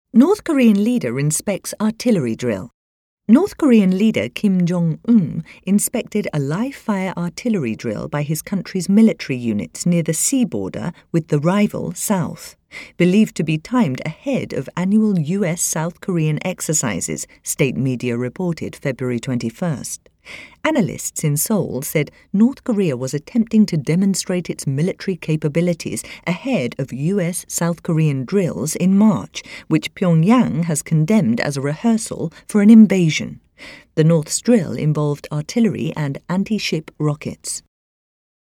North Korean leader inspects artillery drill. North Korean leader Kim Jong-un inspected a live-fire artillery drill by his country's military units near the sea border with the rival South, believed to be timed ahead of annual US-South Korean exercises, state media reported February 21st. Analysts in Seoul said North Korea was attempting to demonstrate its military capabilities ahead of US-South Korean drills in March, which Pyongyang has condemned as a rehearsal for an invasion. The North's drill involved artillery and anti-ship rockets.